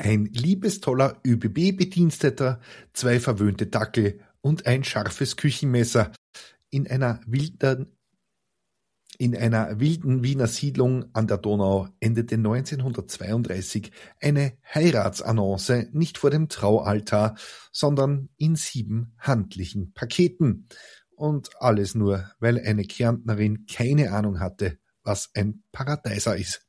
Ein liebestoller ÖBB-Bediensteter, 2 verwöhnte Dackel und ein scharfes Küchenmesser. In einer wilden Wiener Siedlung an der Donau endete 1932 eine Heiratsannonce nicht vor dem Traualtar, sondern in 7 handlichen Paketen. Und alles nur, weil eine Kärntnerin keine Ahnung hatte, was ein Paradeiser ist.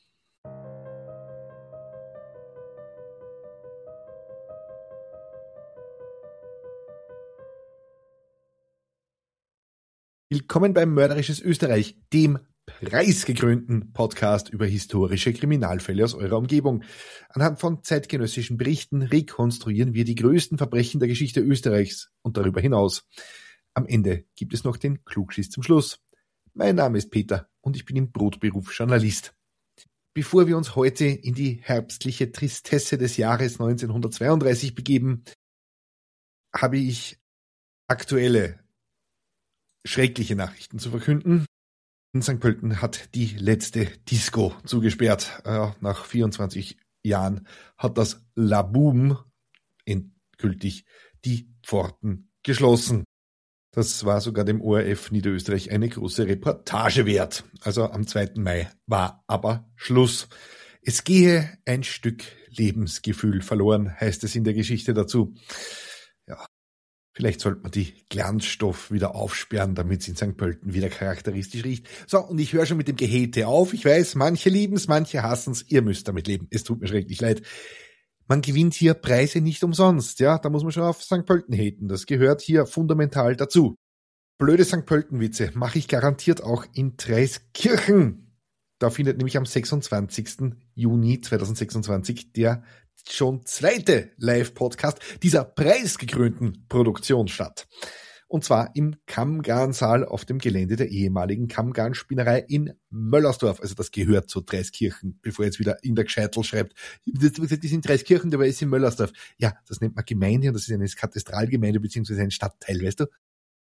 Willkommen beim Mörderisches Österreich, dem preisgekrönten Podcast über historische Kriminalfälle aus eurer Umgebung. Anhand von zeitgenössischen Berichten rekonstruieren wir die größten Verbrechen der Geschichte Österreichs und darüber hinaus. Am Ende gibt es noch den Klugschiss zum Schluss. Mein Name ist Peter und ich bin im Brotberuf Journalist. Bevor wir uns heute in die herbstliche Tristesse des Jahres 1932 begeben, habe ich aktuelle schreckliche Nachrichten zu verkünden. In St. Pölten hat die letzte Disco zugesperrt. Nach 24 Jahren hat das Laboom endgültig die Pforten geschlossen. Das war sogar dem ORF Niederösterreich eine große Reportage wert. Also am 2. Mai war aber Schluss. Es gehe ein Stück Lebensgefühl verloren, heißt es in der Geschichte dazu. Ja. Vielleicht sollte man die Glanzstoff wieder aufsperren, damit es in St. Pölten wieder charakteristisch riecht. So, und ich höre schon mit dem Gehete auf. Ich weiß, manche lieben's, manche hassen's. Ihr müsst damit leben. Es tut mir schrecklich leid. Man gewinnt hier Preise nicht umsonst. Ja, da muss man schon auf St. Pölten haten. Das gehört hier fundamental dazu. Blöde St. Pölten-Witze mache ich garantiert auch in Dreiskirchen. Da findet nämlich am 26. Juni 2026 der schon 2. Live-Podcast dieser preisgekrönten Produktion statt. Und zwar im Kammgarnsaal auf dem Gelände der ehemaligen Kammgarnspinnerei in Möllersdorf. Also das gehört zu Dreiskirchen, bevor jetzt wieder in der Gescheitel schreibt, das ist in Dreiskirchen, dabei ist in Möllersdorf. Ja, das nennt man Gemeinde und das ist eine Katastralgemeinde beziehungsweise ein Stadtteil, weißt du?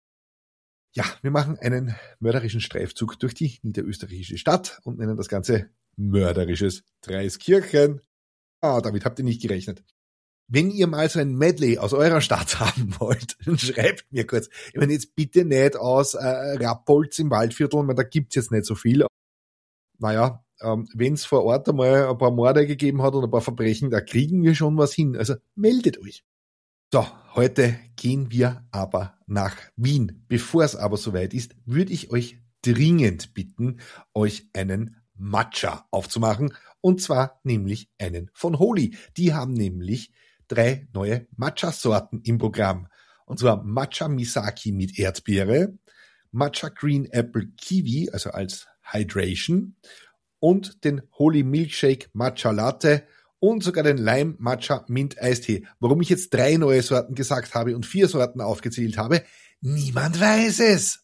Ja, wir machen einen mörderischen Streifzug durch die niederösterreichische Stadt und nennen das Ganze Mörderisches Dreiskirchen. Damit habt ihr nicht gerechnet. Wenn ihr mal so ein Medley aus eurer Stadt haben wollt, dann schreibt mir kurz. Ich meine jetzt bitte nicht aus Rappolz im Waldviertel, weil da gibt's jetzt nicht so viel. Naja, wenn es vor Ort einmal ein paar Morde gegeben hat und ein paar Verbrechen, da kriegen wir schon was hin. Also meldet euch. So, heute gehen wir aber nach Wien. Bevor es aber soweit ist, würde ich euch dringend bitten, euch einen Matcha aufzumachen. Und zwar nämlich einen von Holy. Die haben nämlich 3 neue Matcha-Sorten im Programm. Und zwar Matcha Misaki mit Erdbeere, Matcha Green Apple Kiwi, also als Hydration, und den Holy Milkshake Matcha Latte und sogar den Lime Matcha Mint Eistee. Warum ich jetzt 3 neue Sorten gesagt habe und 4 Sorten aufgezählt habe, niemand weiß es.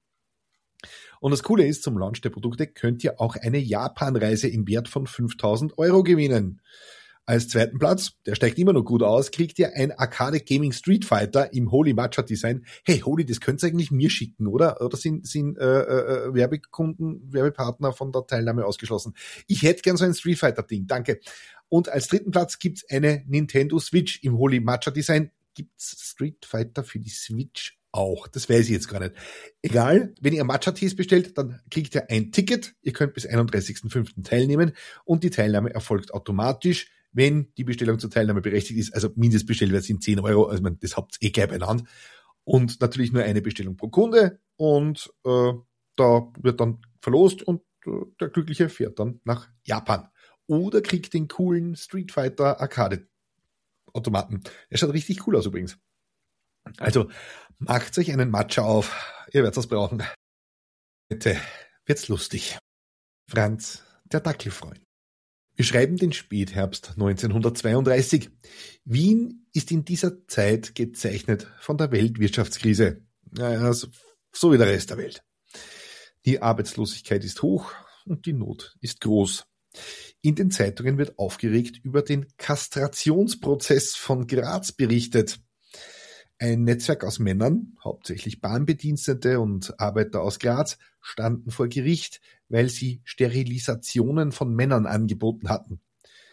Und das Coole ist, zum Launch der Produkte könnt ihr auch eine Japan-Reise im Wert von 5.000 € gewinnen. Als 2. Platz, der steigt immer noch gut aus, kriegt ihr ein Arcade Gaming Street Fighter im Holy Matcha Design. Hey Holy, das könnt ihr eigentlich mir schicken, oder? Oder sind Werbekunden, Werbepartner von der Teilnahme ausgeschlossen? Ich hätte gern so ein Street Fighter Ding, danke. Und als 3. Platz gibt's eine Nintendo Switch im Holy Matcha Design. Gibt's Street Fighter für die Switch auch? Das weiß ich jetzt gar nicht. Egal, wenn ihr Matcha-Tees bestellt, dann kriegt ihr ein Ticket. Ihr könnt bis 31.05. teilnehmen und die Teilnahme erfolgt automatisch, wenn die Bestellung zur Teilnahme berechtigt ist. Also Mindestbestellwert sind 10 €, also das habt ihr gleich beieinander. Und natürlich nur eine Bestellung pro Kunde und da wird dann verlost und der Glückliche fährt dann nach Japan. Oder kriegt den coolen Street Fighter Arcade-Automaten. Der schaut richtig cool aus übrigens. Also macht euch einen Matcha auf. Ihr werdet das brauchen. Heute wird's lustig. Franz, der Dackelfreund. Wir schreiben den Spätherbst 1932. Wien ist in dieser Zeit gezeichnet von der Weltwirtschaftskrise. Naja, so wie der Rest der Welt. Die Arbeitslosigkeit ist hoch und die Not ist groß. In den Zeitungen wird aufgeregt über den Kastrationsprozess von Graz berichtet. Ein Netzwerk aus Männern, hauptsächlich Bahnbedienstete und Arbeiter aus Graz, standen vor Gericht, weil sie Sterilisationen von Männern angeboten hatten.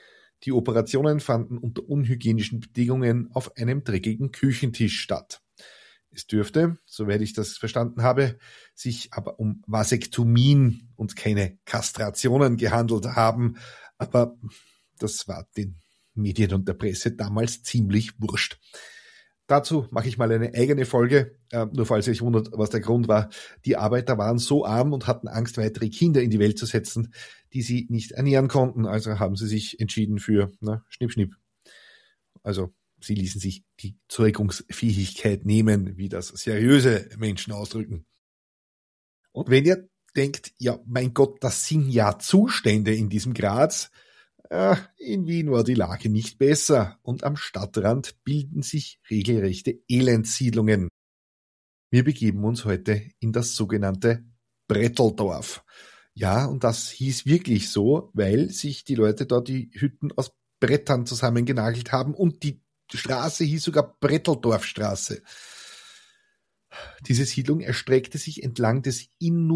Die Operationen fanden unter unhygienischen Bedingungen auf einem dreckigen Küchentisch statt. Es dürfte, soweit ich das verstanden habe, sich aber um Vasektomien und keine Kastrationen gehandelt haben, aber das war den Medien und der Presse damals ziemlich wurscht. Dazu mache ich mal eine eigene Folge, nur falls ihr euch wundert, was der Grund war. Die Arbeiter waren so arm und hatten Angst, weitere Kinder in die Welt zu setzen, die sie nicht ernähren konnten. Also haben sie sich entschieden für Schnipp, Schnipp. Also sie ließen sich die Zeugungsfähigkeit nehmen, wie das seriöse Menschen ausdrücken. Und wenn ihr denkt, ja, mein Gott, das sind ja Zustände in diesem Graz, in Wien war die Lage nicht besser und am Stadtrand bilden sich regelrechte Elendssiedlungen. Wir begeben uns heute in das sogenannte Bretteldorf. Ja, und das hieß wirklich so, weil sich die Leute da die Hütten aus Brettern zusammengenagelt haben und die Straße hieß sogar Bretteldorfstraße. Diese Siedlung erstreckte sich entlang des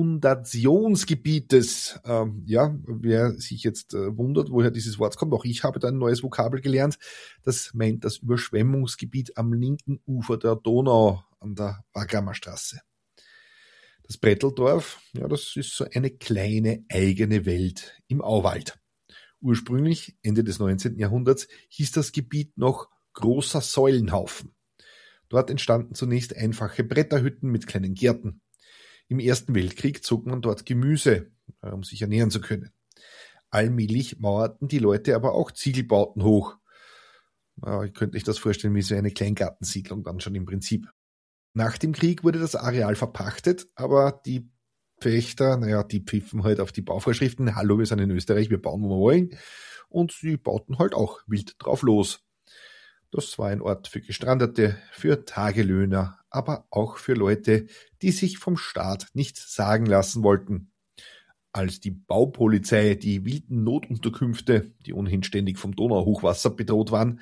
Inundationsgebietes. Wer sich jetzt wundert, woher dieses Wort kommt, auch ich habe da ein neues Vokabel gelernt. Das meint das Überschwemmungsgebiet am linken Ufer der Donau an der Wagramer Straße. Das Bretteldorf, das ist so eine kleine eigene Welt im Auwald. Ursprünglich, Ende des 19. Jahrhunderts, hieß das Gebiet noch Großer Säulenhaufen. Dort entstanden zunächst einfache Bretterhütten mit kleinen Gärten. Im Ersten Weltkrieg zog man dort Gemüse, um sich ernähren zu können. Allmählich mauerten die Leute aber auch Ziegelbauten hoch. Ihr könnt euch das vorstellen wie so eine Kleingartensiedlung dann schon im Prinzip. Nach dem Krieg wurde das Areal verpachtet, aber die Pächter, die pfiffen halt auf die Bauvorschriften. Hallo, wir sind in Österreich, wir bauen, wo wir wollen. Und sie bauten halt auch wild drauf los. Das war ein Ort für Gestrandete, für Tagelöhner, aber auch für Leute, die sich vom Staat nichts sagen lassen wollten. Als die Baupolizei die wilden Notunterkünfte, die ohnehin ständig vom Donauhochwasser bedroht waren,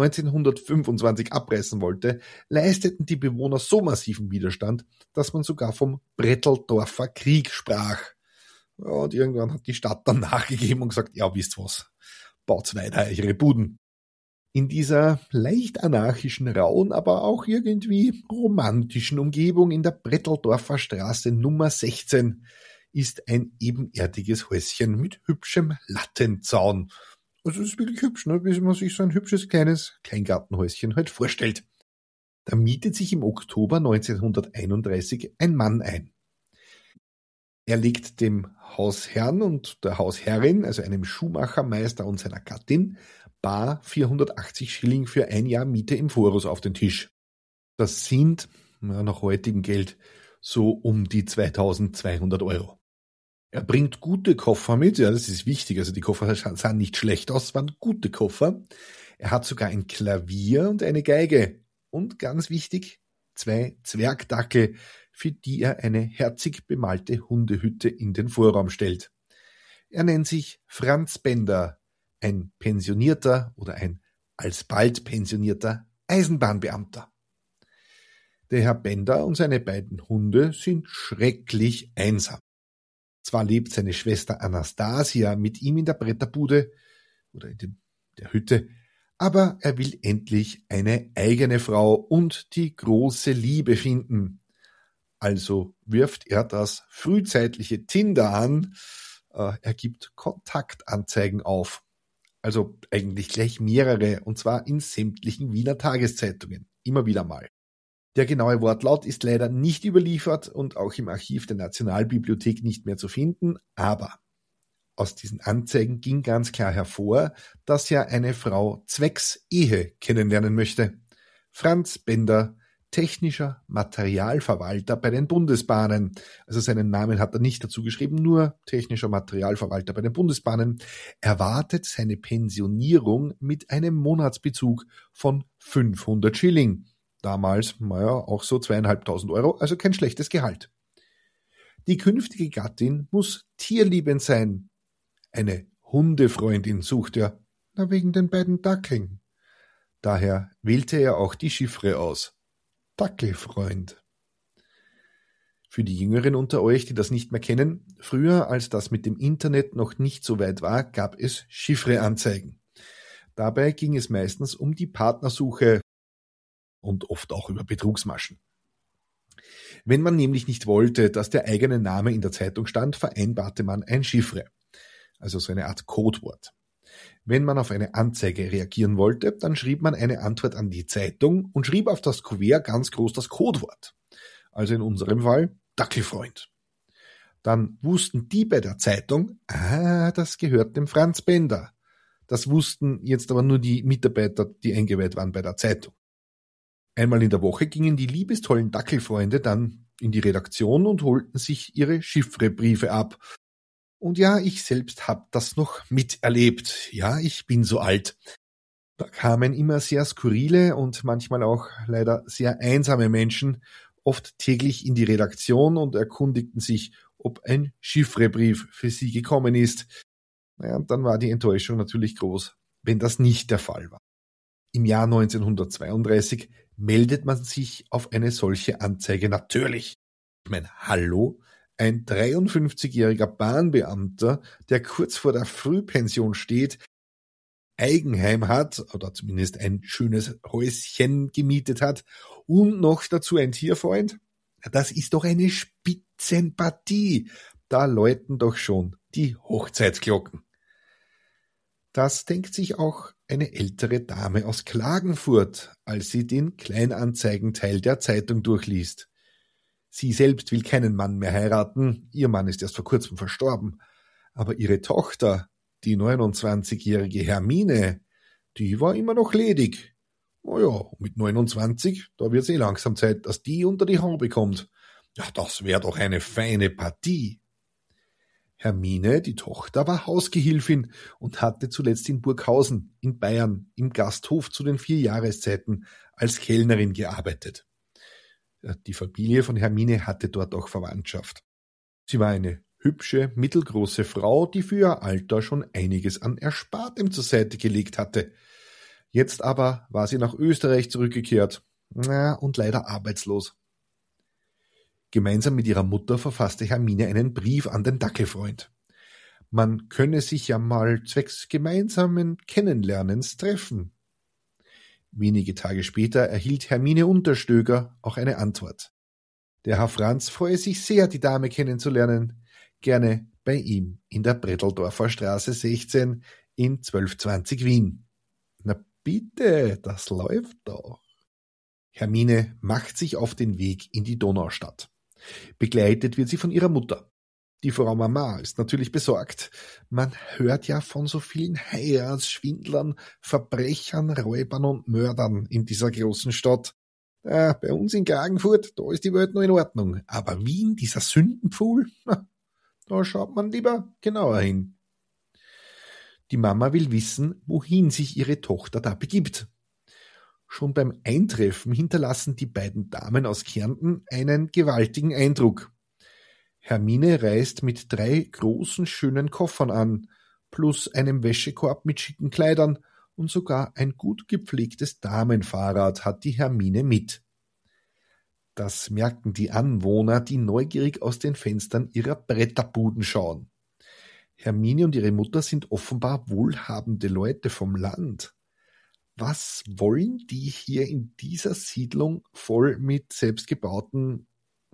1925 abreißen wollte, leisteten die Bewohner so massiven Widerstand, dass man sogar vom Bretteldorfer Krieg sprach. Und irgendwann hat die Stadt dann nachgegeben und gesagt, ja, wisst was, baut weiter ihre Buden. In dieser leicht anarchischen, rauen, aber auch irgendwie romantischen Umgebung in der Bretteldorfer Straße Nummer 16 ist ein ebenerdiges Häuschen mit hübschem Lattenzaun. Also es ist wirklich hübsch, wie man sich so ein hübsches kleines Kleingartenhäuschen halt vorstellt. Da mietet sich im Oktober 1931 ein Mann ein. Er legt dem Hausherrn und der Hausherrin, also einem Schuhmachermeister und seiner Gattin, bar 480 Schilling für ein Jahr Miete im Voraus auf den Tisch. Das sind, nach heutigem Geld, so um die 2200 Euro. Er bringt gute Koffer mit, das ist wichtig, also die Koffer sahen nicht schlecht aus, es waren gute Koffer. Er hat sogar ein Klavier und eine Geige. Und ganz wichtig, 2 Zwergdackel, für die er eine herzig bemalte Hundehütte in den Vorraum stellt. Er nennt sich Franz Bender, ein pensionierter oder ein alsbald pensionierter Eisenbahnbeamter. Der Herr Bender und seine beiden Hunde sind schrecklich einsam. Zwar lebt seine Schwester Anastasia mit ihm in der Bretterbude oder in der Hütte, aber er will endlich eine eigene Frau und die große Liebe finden. Also wirft er das frühzeitliche Tinder an, er gibt Kontaktanzeigen auf. Also eigentlich gleich mehrere, und zwar in sämtlichen Wiener Tageszeitungen, immer wieder mal. Der genaue Wortlaut ist leider nicht überliefert und auch im Archiv der Nationalbibliothek nicht mehr zu finden, aber aus diesen Anzeigen ging ganz klar hervor, dass er eine Frau zwecks Ehe kennenlernen möchte. Franz Bender, technischer Materialverwalter bei den Bundesbahnen. Also seinen Namen hat er nicht dazu geschrieben, nur technischer Materialverwalter bei den Bundesbahnen. Erwartet seine Pensionierung mit einem Monatsbezug von 500 Schilling. Damals, auch so 2.500 Euro, also kein schlechtes Gehalt. Die künftige Gattin muss tierliebend sein. Eine Hundefreundin sucht er, wegen den beiden Dackeln. Daher wählte er auch die Chiffre aus. Dackelfreund. Für die Jüngeren unter euch, die das nicht mehr kennen, früher, als das mit dem Internet noch nicht so weit war, gab es Chiffreanzeigen. Dabei ging es meistens um die Partnersuche und oft auch über Betrugsmaschen. Wenn man nämlich nicht wollte, dass der eigene Name in der Zeitung stand, vereinbarte man ein Chiffre, also so eine Art Codewort. Wenn man auf eine Anzeige reagieren wollte, dann schrieb man eine Antwort an die Zeitung und schrieb auf das Kuvert ganz groß das Codewort. Also in unserem Fall Dackelfreund. Dann wussten die bei der Zeitung, das gehört dem Franz Bender. Das wussten jetzt aber nur die Mitarbeiter, die eingeweiht waren bei der Zeitung. Einmal in der Woche gingen die liebestollen Dackelfreunde dann in die Redaktion und holten sich ihre Chiffrebriefe ab. Und ja, ich selbst hab das noch miterlebt. Ja, ich bin so alt. Da kamen immer sehr skurrile und manchmal auch leider sehr einsame Menschen oft täglich in die Redaktion und erkundigten sich, ob ein Chiffrebrief für sie gekommen ist. Naja, und dann war die Enttäuschung natürlich groß, wenn das nicht der Fall war. Im Jahr 1932 meldet man sich auf eine solche Anzeige natürlich. Ich meine, hallo? Ein 53-jähriger Bahnbeamter, der kurz vor der Frühpension steht, Eigenheim hat oder zumindest ein schönes Häuschen gemietet hat und noch dazu ein Tierfreund? Das ist doch eine Spitzenpartie. Da läuten doch schon die Hochzeitsglocken. Das denkt sich auch eine ältere Dame aus Klagenfurt, als sie den Kleinanzeigenteil der Zeitung durchliest. Sie selbst will keinen Mann mehr heiraten, ihr Mann ist erst vor kurzem verstorben, aber ihre Tochter, die 29-jährige Hermine, die war immer noch ledig. Naja, mit 29, da wird's langsam Zeit, dass die unter die Haube kommt. Ja, das wäre doch eine feine Partie. Hermine, die Tochter, war Hausgehilfin und hatte zuletzt in Burghausen in Bayern im Gasthof zu den 4 Jahreszeiten als Kellnerin gearbeitet. Die Familie von Hermine hatte dort auch Verwandtschaft. Sie war eine hübsche, mittelgroße Frau, die für ihr Alter schon einiges an Erspartem zur Seite gelegt hatte. Jetzt aber war sie nach Österreich zurückgekehrt, und leider arbeitslos. Gemeinsam mit ihrer Mutter verfasste Hermine einen Brief an den Dackelfreund. Man könne sich ja mal zwecks gemeinsamen Kennenlernens treffen. Wenige Tage später erhielt Hermine Unterstöger auch eine Antwort. Der Herr Franz freue sich sehr, die Dame kennenzulernen. Gerne bei ihm in der Bretteldorfer Straße 16 in 1220 Wien. Na bitte, das läuft doch. Hermine macht sich auf den Weg in die Donaustadt. Begleitet wird sie von ihrer Mutter. Die Frau Mama ist natürlich besorgt. Man hört ja von so vielen Heiratsschwindlern, Verbrechern, Räubern und Mördern in dieser großen Stadt. Bei uns in Klagenfurt, da ist die Welt noch in Ordnung. Aber Wien, dieser Sündenpfuhl, da schaut man lieber genauer hin. Die Mama will wissen, wohin sich ihre Tochter da begibt. Schon beim Eintreffen hinterlassen die beiden Damen aus Kärnten einen gewaltigen Eindruck. Hermine reist mit 3 großen, schönen Koffern an, plus einem Wäschekorb mit schicken Kleidern und sogar ein gut gepflegtes Damenfahrrad hat die Hermine mit. Das merken die Anwohner, die neugierig aus den Fenstern ihrer Bretterbuden schauen. Hermine und ihre Mutter sind offenbar wohlhabende Leute vom Land. Was wollen die hier in dieser Siedlung voll mit selbstgebauten,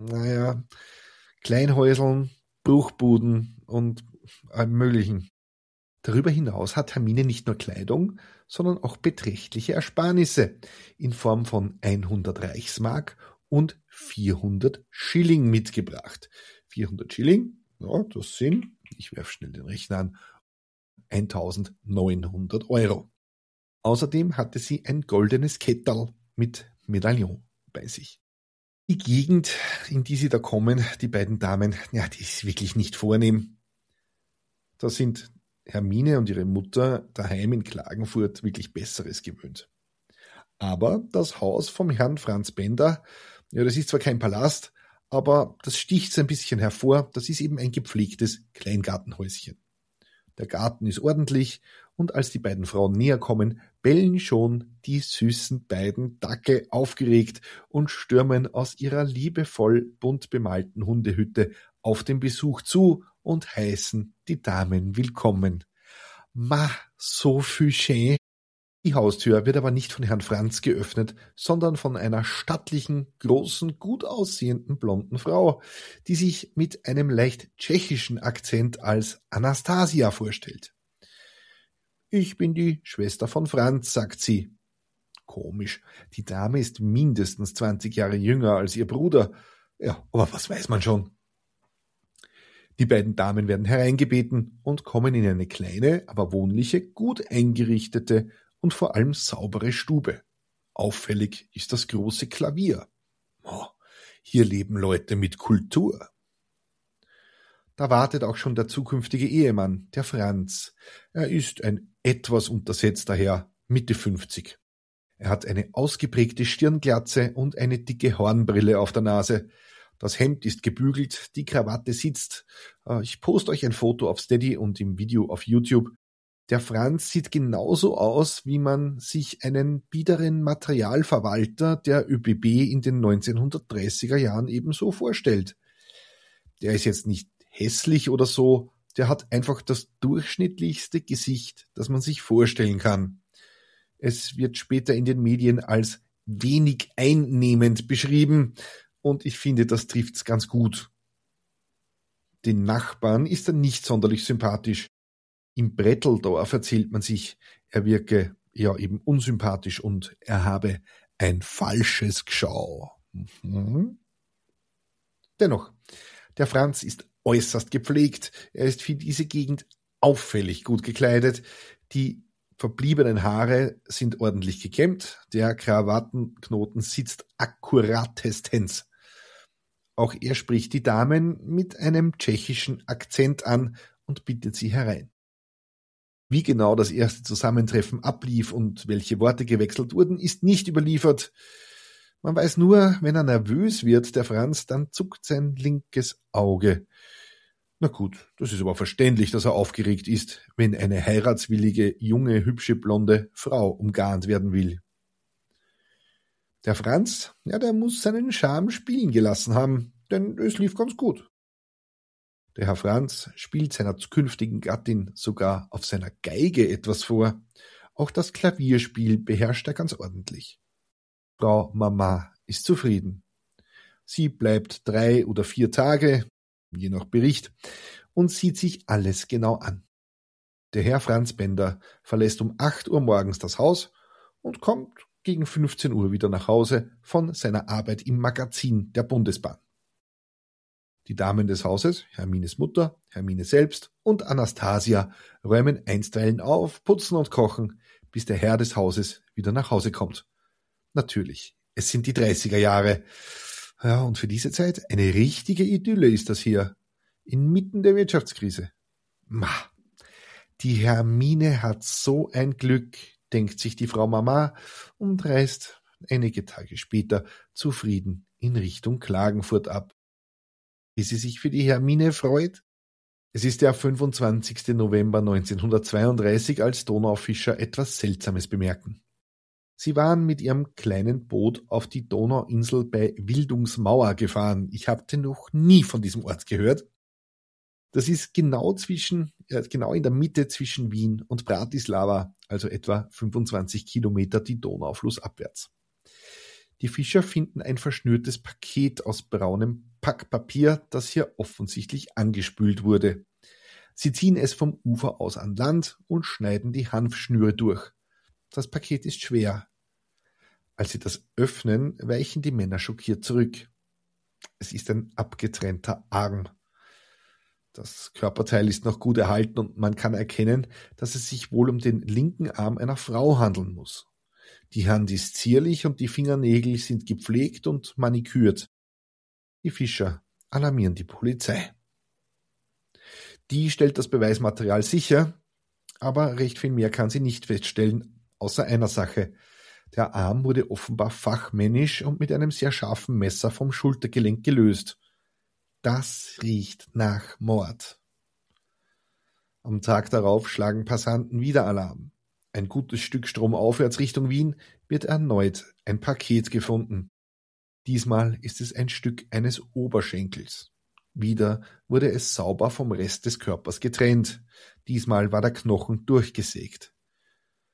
Kleinhäuseln, Bruchbuden und allem Möglichen? Darüber hinaus hat Hermine nicht nur Kleidung, sondern auch beträchtliche Ersparnisse in Form von 100 Reichsmark und 400 Schilling mitgebracht. 400 Schilling, ja, das sind, ich werfe schnell den Rechner an, 1.900 Euro. Außerdem hatte sie ein goldenes Ketterl mit Medaillon bei sich. Die Gegend, in die sie da kommen, die beiden Damen, ja, die ist wirklich nicht vornehm. Da sind Hermine und ihre Mutter daheim in Klagenfurt wirklich Besseres gewöhnt. Aber das Haus vom Herrn Franz Bender, ja, das ist zwar kein Palast, aber das sticht so ein bisschen hervor, das ist eben ein gepflegtes Kleingartenhäuschen. Der Garten ist ordentlich und als die beiden Frauen näher kommen, bellen schon die süßen beiden Dackel aufgeregt und stürmen aus ihrer liebevoll bunt bemalten Hundehütte auf den Besuch zu und heißen die Damen willkommen. Ma, so viel schön. Die Haustür wird aber nicht von Herrn Franz geöffnet, sondern von einer stattlichen, großen, gut aussehenden blonden Frau, die sich mit einem leicht tschechischen Akzent als Anastasia vorstellt. »Ich bin die Schwester von Franz«, sagt sie. Komisch, die Dame ist mindestens 20 Jahre jünger als ihr Bruder. Ja, aber was weiß man schon? Die beiden Damen werden hereingebeten und kommen in eine kleine, aber wohnliche, gut eingerichtete und vor allem saubere Stube. Auffällig ist das große Klavier. Oh, hier leben Leute mit Kultur. Da wartet auch schon der zukünftige Ehemann, der Franz. Er ist ein etwas untersetzter Herr, Mitte 50. Er hat eine ausgeprägte Stirnglatze und eine dicke Hornbrille auf der Nase. Das Hemd ist gebügelt, die Krawatte sitzt. Ich poste euch ein Foto auf Steady und im Video auf YouTube. Der Franz sieht genauso aus, wie man sich einen biederen Materialverwalter der ÖBB in den 1930er Jahren ebenso vorstellt. Der ist jetzt nicht hässlich oder so, der hat einfach das durchschnittlichste Gesicht, das man sich vorstellen kann. Es wird später in den Medien als wenig einnehmend beschrieben und ich finde, das trifft's ganz gut. Den Nachbarn ist er nicht sonderlich sympathisch. Im Bretteldorf erzählt man sich, er wirke ja eben unsympathisch und er habe ein falsches Geschau. Dennoch, der Franz ist äußerst gepflegt, er ist für diese Gegend auffällig gut gekleidet, die verbliebenen Haare sind ordentlich gekämmt, der Krawattenknoten sitzt akkuratestens. Auch er spricht die Damen mit einem tschechischen Akzent an und bittet sie herein. Wie genau das erste Zusammentreffen ablief und welche Worte gewechselt wurden, ist nicht überliefert. Man weiß nur, wenn er nervös wird, der Franz, dann zuckt sein linkes Auge. Na gut, das ist aber verständlich, dass er aufgeregt ist, wenn eine heiratswillige, junge, hübsche, blonde Frau umgarnt werden will. Der Franz, ja, der muss seinen Charme spielen gelassen haben, denn es lief ganz gut. Der Herr Franz spielt seiner zukünftigen Gattin sogar auf seiner Geige etwas vor. Auch das Klavierspiel beherrscht er ganz ordentlich. Frau Mama ist zufrieden. Sie bleibt 3 oder 4 Tage, je nach Bericht, und sieht sich alles genau an. Der Herr Franz Bender verlässt um 8 Uhr morgens das Haus und kommt gegen 15 Uhr wieder nach Hause von seiner Arbeit im Magazin der Bundesbahn. Die Damen des Hauses, Hermines Mutter, Hermine selbst und Anastasia räumen einstweilen auf, putzen und kochen, bis der Herr des Hauses wieder nach Hause kommt. Natürlich, es sind die 30er Jahre. Ja, und für diese Zeit eine richtige Idylle ist das hier, inmitten der Wirtschaftskrise. Die Hermine hat so ein Glück, denkt sich die Frau Mama und reist einige Tage später zufrieden in Richtung Klagenfurt ab. Wie sie sich für die Hermine freut? Es ist der 25. November 1932, als Donaufischer etwas Seltsames bemerken. Sie waren mit ihrem kleinen Boot auf die Donauinsel bei Wildungsmauer gefahren. Ich hatte noch nie von diesem Ort gehört. Das ist genau in der Mitte zwischen Wien und Bratislava, also etwa 25 Kilometer die Donau flussabwärts. Die Fischer finden ein verschnürtes Paket aus braunem Packpapier, das hier offensichtlich angespült wurde. Sie ziehen es vom Ufer aus an Land und schneiden die Hanfschnüre durch. Das Paket ist schwer. Als sie das öffnen, weichen die Männer schockiert zurück. Es ist ein abgetrennter Arm. Das Körperteil ist noch gut erhalten und man kann erkennen, dass es sich wohl um den linken Arm einer Frau handeln muss. Die Hand ist zierlich und die Fingernägel sind gepflegt und manikürt. Die Fischer alarmieren die Polizei. Die stellt das Beweismaterial sicher, aber recht viel mehr kann sie nicht feststellen, außer einer Sache. Der Arm wurde offenbar fachmännisch und mit einem sehr scharfen Messer vom Schultergelenk gelöst. Das riecht nach Mord. Am Tag darauf schlagen Passanten wieder Alarm. Ein gutes Stück stromaufwärts Richtung Wien wird erneut ein Paket gefunden. Diesmal ist es ein Stück eines Oberschenkels. Wieder wurde es sauber vom Rest des Körpers getrennt. Diesmal war der Knochen durchgesägt.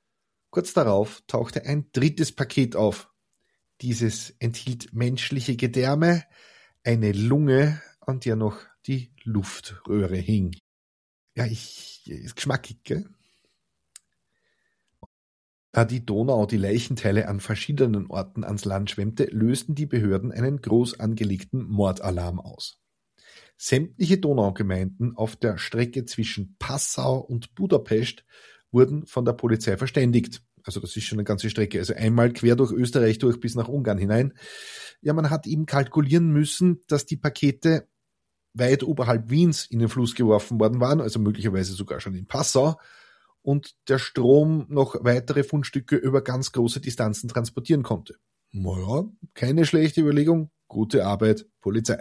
Kurz darauf tauchte ein drittes Paket auf. Dieses enthielt menschliche Gedärme, eine Lunge, an der noch die Luftröhre hing. Ja, ist geschmackig, gell? Da die Donau die Leichenteile an verschiedenen Orten ans Land schwemmte, lösten die Behörden einen groß angelegten Mordalarm aus. Sämtliche Donaugemeinden auf der Strecke zwischen Passau und Budapest wurden von der Polizei verständigt. Also das ist schon eine ganze Strecke, also einmal quer durch Österreich durch bis nach Ungarn hinein. Ja, man hat eben kalkulieren müssen, dass die Pakete weit oberhalb Wiens in den Fluss geworfen worden waren, also möglicherweise sogar schon in Passau, und der Strom noch weitere Fundstücke über ganz große Distanzen transportieren konnte. Naja, keine schlechte Überlegung, gute Arbeit, Polizei.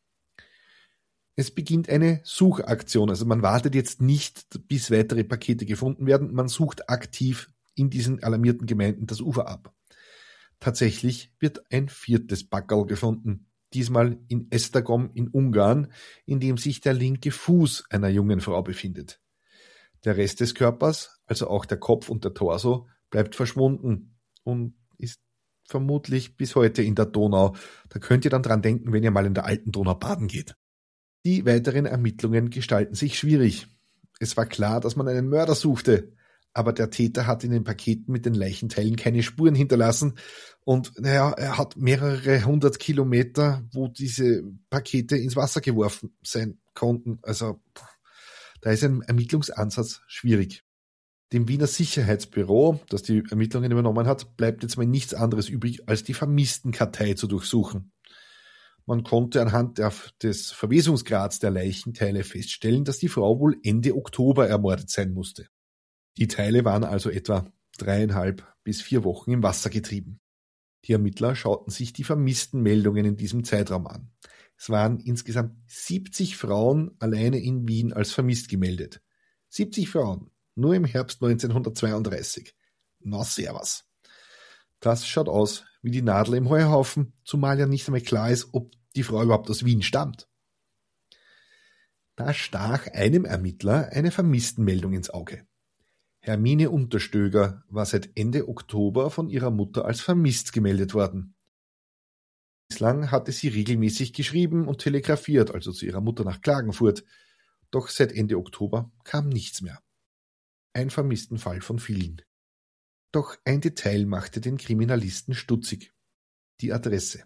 Es beginnt eine Suchaktion, also man wartet jetzt nicht, bis weitere Pakete gefunden werden, man sucht aktiv in diesen alarmierten Gemeinden das Ufer ab. Tatsächlich wird ein viertes Packerl gefunden, diesmal in Esztergom in Ungarn, in dem sich der linke Fuß einer jungen Frau befindet. Der Rest des Körpers, also auch der Kopf und der Torso, bleibt verschwunden und ist vermutlich bis heute in der Donau. Da könnt ihr dann dran denken, wenn ihr mal in der alten Donau baden geht. Die weiteren Ermittlungen gestalten sich schwierig. Es war klar, dass man einen Mörder suchte, aber der Täter hat in den Paketen mit den Leichenteilen keine Spuren hinterlassen und er hat mehrere 100 Kilometer, wo diese Pakete ins Wasser geworfen sein konnten. Also da ist ein Ermittlungsansatz schwierig. Dem Wiener Sicherheitsbüro, das die Ermittlungen übernommen hat, bleibt jetzt mal nichts anderes übrig, als die Vermisstenkartei zu durchsuchen. Man konnte anhand des Verwesungsgrads der Leichenteile feststellen, dass die Frau wohl Ende Oktober ermordet sein musste. Die Teile waren also etwa 3,5 bis 4 Wochen im Wasser getrieben. Die Ermittler schauten sich die Vermisstenmeldungen in diesem Zeitraum an. Es waren insgesamt 70 Frauen alleine in Wien als vermisst gemeldet. 70 Frauen, nur im Herbst 1932. Na servus. Das schaut aus wie die Nadel im Heuhaufen, zumal ja nicht einmal klar ist, ob die Frau überhaupt aus Wien stammt. Da stach einem Ermittler eine Vermisstenmeldung ins Auge. Hermine Unterstöger war seit Ende Oktober von ihrer Mutter als vermisst gemeldet worden. Bislang hatte sie regelmäßig geschrieben und telegrafiert, also zu ihrer Mutter nach Klagenfurt. Doch seit Ende Oktober kam nichts mehr. Ein Vermisstenfall von vielen. Doch ein Detail machte den Kriminalisten stutzig. Die Adresse.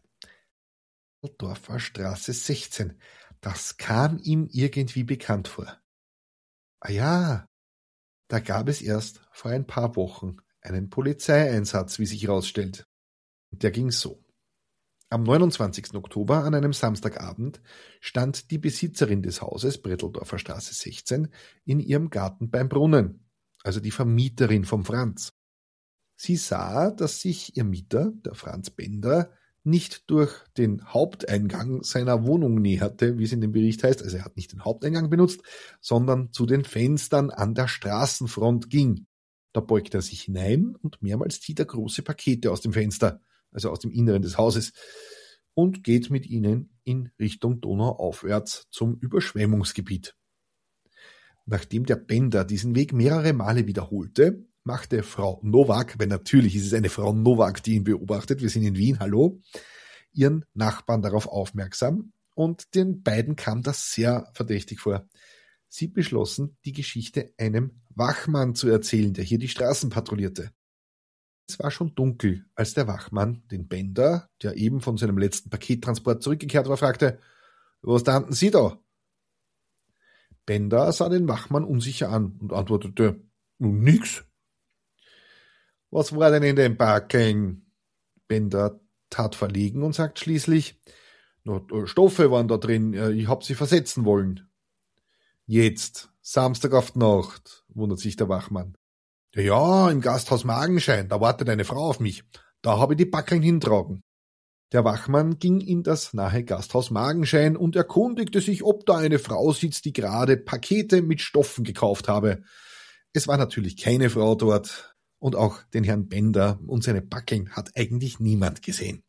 Dorfer Straße 16. Das kam ihm irgendwie bekannt vor. Ah ja, da gab es erst vor ein paar Wochen einen Polizeieinsatz, wie sich herausstellt. Der ging so. Am 29. Oktober an einem Samstagabend stand die Besitzerin des Hauses Bretteldorfer Straße 16 in ihrem Garten beim Brunnen, also die Vermieterin vom Franz. Sie sah, dass sich ihr Mieter, der Franz Bender, nicht durch den Haupteingang seiner Wohnung näherte, wie es in dem Bericht heißt, also er hat nicht den Haupteingang benutzt, sondern zu den Fenstern an der Straßenfront ging. Da beugt er sich hinein und mehrmals zieht er große Pakete aus dem Fenster, also aus dem Inneren des Hauses, und geht mit ihnen in Richtung Donau aufwärts zum Überschwemmungsgebiet. Nachdem der Bender diesen Weg mehrere Male wiederholte, machte Frau Nowak, weil natürlich ist es eine Frau Nowak, die ihn beobachtet, wir sind in Wien, hallo, ihren Nachbarn darauf aufmerksam und den beiden kam das sehr verdächtig vor. Sie beschlossen, die Geschichte einem Wachmann zu erzählen, der hier die Straßen patrouillierte. Es war schon dunkel, als der Wachmann den Bender, der eben von seinem letzten Pakettransport zurückgekehrt war, fragte, »Was standen Sie da?« Bender sah den Wachmann unsicher an und antwortete, »Nix.« »Was war denn in den Packen?« Bender tat verlegen und sagt schließlich, »Stoffe waren da drin, ich hab sie versetzen wollen.« »Jetzt, Samstag auf die Nacht«, wundert sich der Wachmann. »Ja, im Gasthaus Magenschein, da wartet eine Frau auf mich. Da habe ich die Packeln hintragen.« Der Wachmann ging in das nahe Gasthaus Magenschein und erkundigte sich, ob da eine Frau sitzt, die gerade Pakete mit Stoffen gekauft habe. Es war natürlich keine Frau dort. Und auch den Herrn Bender und seine Packeln hat eigentlich niemand gesehen.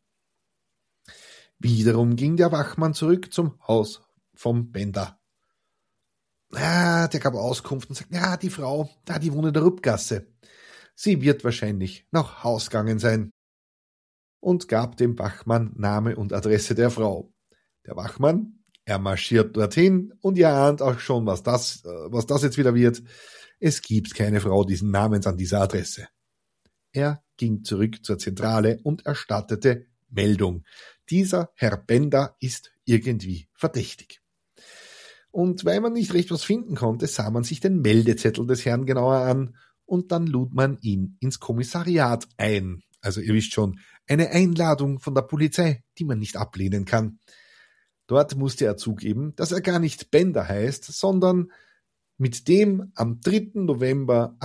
Wiederum ging der Wachmann zurück zum Haus vom Bender. Der gab Auskunft und sagt, ja, die Frau, die wohnt in der Rübgasse. sie wird wahrscheinlich nach Haus gegangen sein, und gab dem Wachmann Name und Adresse der Frau. Der Wachmann, er marschiert dorthin und ihr ahnt auch schon, was das jetzt wieder wird. Es gibt keine Frau diesen Namens an dieser Adresse. Er ging zurück zur Zentrale und erstattete Meldung. Dieser Herr Bender ist irgendwie verdächtig. Und weil man nicht recht was finden konnte, sah man sich den Meldezettel des Herrn genauer an und dann lud man ihn ins Kommissariat ein. Also ihr wisst schon, eine Einladung von der Polizei, die man nicht ablehnen kann. Dort musste er zugeben, dass er gar nicht Bender heißt, sondern mit dem am 3. November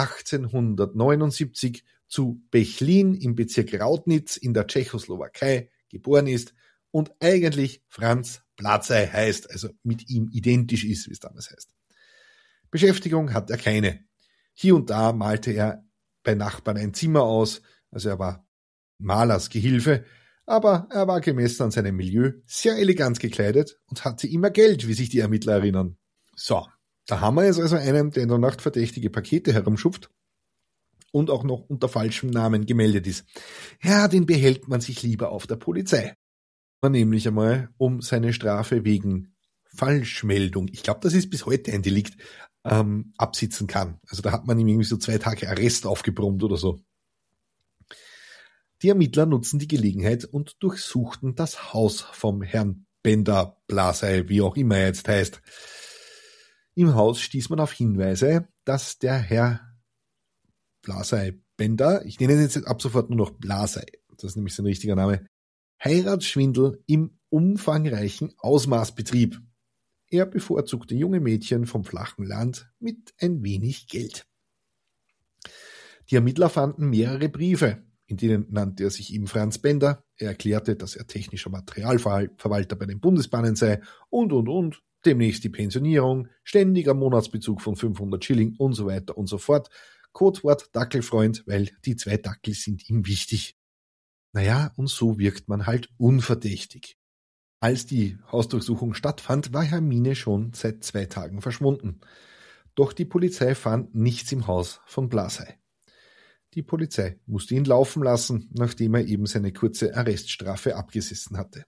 1879 zu Bechlin im Bezirk Raudnitz in der Tschechoslowakei geboren ist und eigentlich Franz Blazej heißt, also mit ihm identisch ist, wie es damals heißt. Beschäftigung hat er keine. Hier und da malte er bei Nachbarn ein Zimmer aus, also er war Malersgehilfe, aber er war gemessen an seinem Milieu sehr elegant gekleidet und hatte immer Geld, wie sich die Ermittler erinnern. So, da haben wir jetzt also einen, der in der Nacht verdächtige Pakete herumschupft und auch noch unter falschem Namen gemeldet ist. Ja, den behält man sich lieber auf der Polizei. Nämlich einmal um seine Strafe wegen Falschmeldung, ich glaube, das ist bis heute ein Delikt, absitzen kann. Also da hat man ihm irgendwie so 2 Tage Arrest aufgebrummt oder so. Die Ermittler nutzen die Gelegenheit und durchsuchten das Haus vom Herrn Bender, Blazej, wie auch immer er jetzt heißt. Im Haus stieß man auf Hinweise, dass der Herr Blazej Bender, ich nenne ihn jetzt ab sofort nur noch Blazej, das ist nämlich sein richtiger Name, Heiratsschwindel im umfangreichen Ausmaß betrieb. Er bevorzugte junge Mädchen vom flachen Land mit ein wenig Geld. Die Ermittler fanden mehrere Briefe, in denen nannte er sich eben Franz Bender. Er erklärte, dass er technischer Materialverwalter bei den Bundesbahnen sei und. Demnächst die Pensionierung, ständiger Monatsbezug von 500 Schilling und so weiter und so fort. Codewort Dackelfreund, weil die 2 Dackel sind ihm wichtig. Naja, und so wirkt man halt unverdächtig. Als die Hausdurchsuchung stattfand, war Hermine schon seit 2 Tagen verschwunden. Doch die Polizei fand nichts im Haus von Blazej. Die Polizei musste ihn laufen lassen, nachdem er eben seine kurze Arreststrafe abgesessen hatte.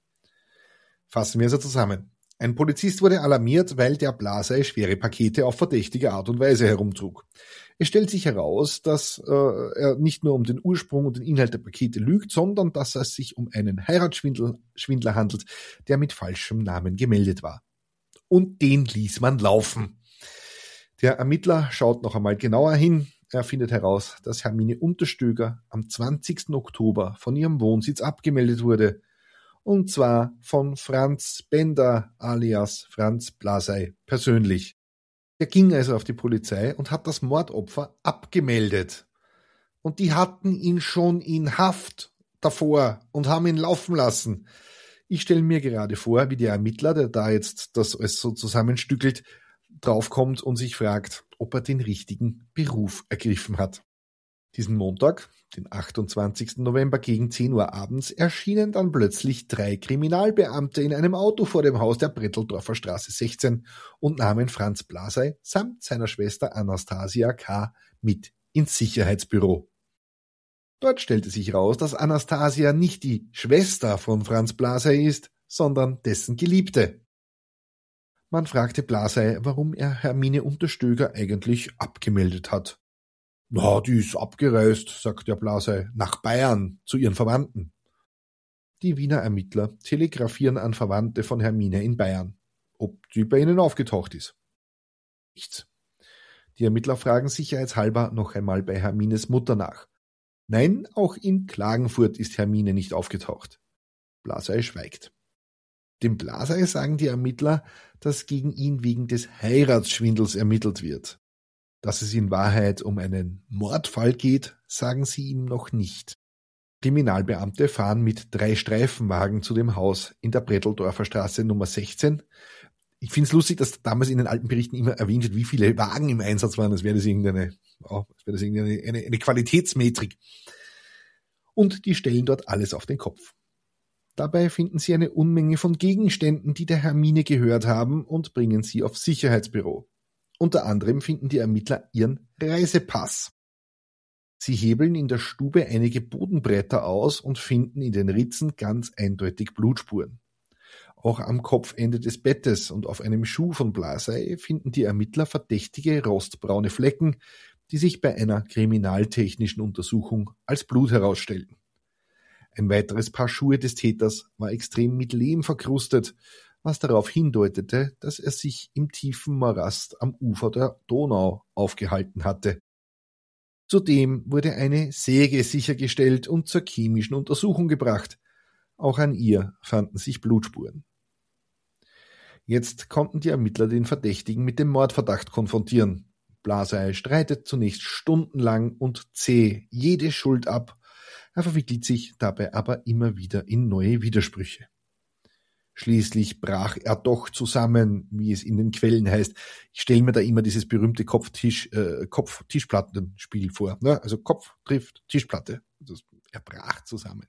Fassen wir also zusammen. Ein Polizist wurde alarmiert, weil der Blazej schwere Pakete auf verdächtige Art und Weise herumtrug. Es stellt sich heraus, dass er nicht nur um den Ursprung und den Inhalt der Pakete lügt, sondern dass es sich um einen Heiratsschwindler handelt, der mit falschem Namen gemeldet war. Und den ließ man laufen. Der Ermittler schaut noch einmal genauer hin. Er findet heraus, dass Hermine Unterstöger am 20. Oktober von ihrem Wohnsitz abgemeldet wurde. Und zwar von Franz Bender alias Franz Blazej persönlich. Er ging also auf die Polizei und hat das Mordopfer abgemeldet. Und die hatten ihn schon in Haft davor und haben ihn laufen lassen. Ich stelle mir gerade vor, wie der Ermittler, der da jetzt das alles so zusammenstückelt, draufkommt und sich fragt, ob er den richtigen Beruf ergriffen hat. Diesen Montag, den 28. November gegen 10 Uhr abends, erschienen dann plötzlich 3 Kriminalbeamte in einem Auto vor dem Haus der Bretteldorfer Straße 16 und nahmen Franz Blazej samt seiner Schwester Anastasia K. mit ins Sicherheitsbüro. Dort stellte sich heraus, dass Anastasia nicht die Schwester von Franz Blazej ist, sondern dessen Geliebte. Man fragte Blazej, warum er Hermine Unterstöger eigentlich abgemeldet hat. Na, die ist abgereist, sagt der Blazej, nach Bayern, zu ihren Verwandten. Die Wiener Ermittler telegrafieren an Verwandte von Hermine in Bayern, ob die bei ihnen aufgetaucht ist. Nichts. Die Ermittler fragen sicherheitshalber noch einmal bei Hermines Mutter nach. Nein, auch in Klagenfurt ist Hermine nicht aufgetaucht. Blazej schweigt. Dem Blazej sagen die Ermittler, dass gegen ihn wegen des Heiratsschwindels ermittelt wird. Dass es in Wahrheit um einen Mordfall geht, sagen sie ihm noch nicht. Kriminalbeamte fahren mit 3 Streifenwagen zu dem Haus in der Bretteldorfer Straße Nummer 16. Ich finde es lustig, dass damals in den alten Berichten immer erwähnt wird, wie viele Wagen im Einsatz waren. Das wäre das irgendeine Qualitätsmetrik. Und die stellen dort alles auf den Kopf. Dabei finden sie eine Unmenge von Gegenständen, die der Hermine gehört haben, und bringen sie aufs Sicherheitsbüro. Unter anderem finden die Ermittler ihren Reisepass. Sie hebeln in der Stube einige Bodenbretter aus und finden in den Ritzen ganz eindeutig Blutspuren. Auch am Kopfende des Bettes und auf einem Schuh von Blasey finden die Ermittler verdächtige rostbraune Flecken, die sich bei einer kriminaltechnischen Untersuchung als Blut herausstellten. Ein weiteres Paar Schuhe des Täters war extrem mit Lehm verkrustet, was darauf hindeutete, dass er sich im tiefen Morast am Ufer der Donau aufgehalten hatte. Zudem wurde eine Säge sichergestellt und zur chemischen Untersuchung gebracht. Auch an ihr fanden sich Blutspuren. Jetzt konnten die Ermittler den Verdächtigen mit dem Mordverdacht konfrontieren. Blasey streitet zunächst stundenlang und zäh jede Schuld ab. Er verwickelt sich dabei aber immer wieder in neue Widersprüche. Schließlich brach er doch zusammen, wie es in den Quellen heißt. Ich stelle mir da immer dieses berühmte Kopf-Tischplattenspiel vor. Ne? Also Kopf trifft Tischplatte. Er brach zusammen.